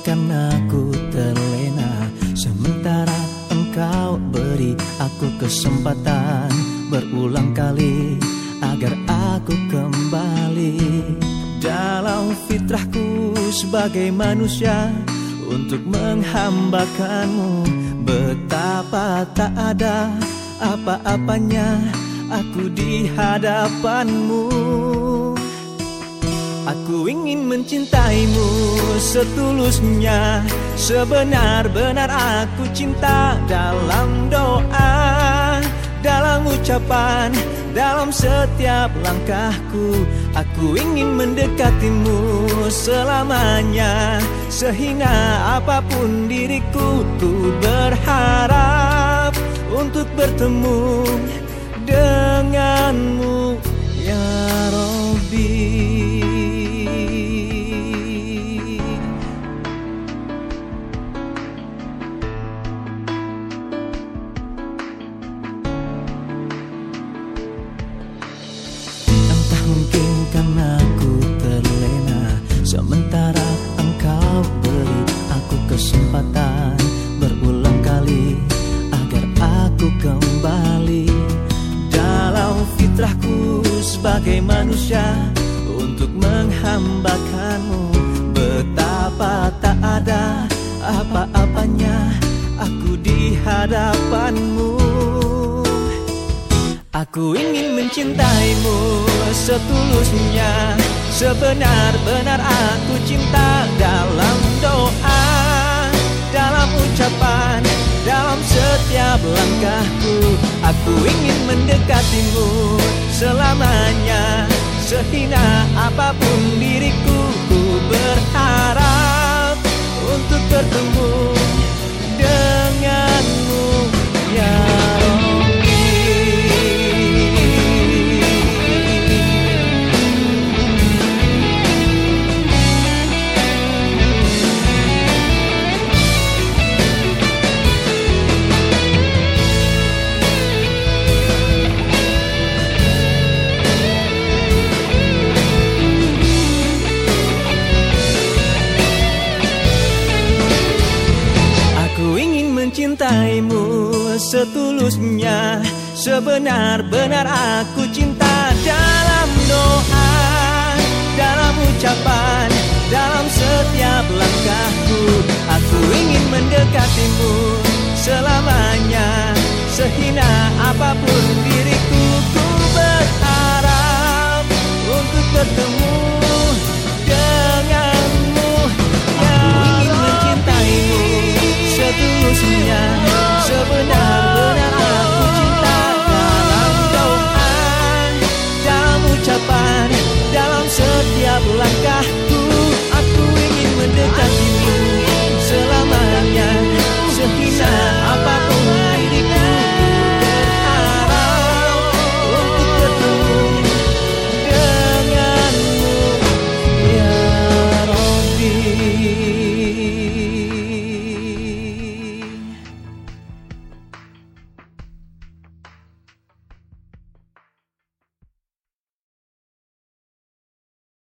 karena ku terlena, sementara engkau beri aku kesempatan berulang kali agar aku kembali. Dalam fitrahku sebagai manusia untuk menghambakanmu, betapa tak ada apa-apanya aku di hadapanmu. Aku ingin mencintaimu setulusnya, sebenar-benar aku cinta. Dalam doa, dalam ucapan, dalam setiap langkahku, aku ingin mendekatimu selamanya. Sehingga apapun diriku, ku berharap untuk bertemu denganmu ya Rabbi. Mungkin karena ku terlena, sementara engkau beri aku kesempatan berulang kali agar aku kembali. Dalam fitrahku sebagai manusia untuk menghambakanmu, betapa tak ada apa-apanya aku di hadapanmu. Aku ingin mencintaimu setulusnya, sebenar-benar aku cinta. Dalam doa, dalam ucapan, dalam setiap langkahku, aku ingin mendekatimu selamanya. Sehina apapun diriku, ku berharap untuk bertemu denganmu ya Rabbi. Mencintaimu setulusnya, sebenar-benar aku cinta. Dalam doa, dalam ucapan, dalam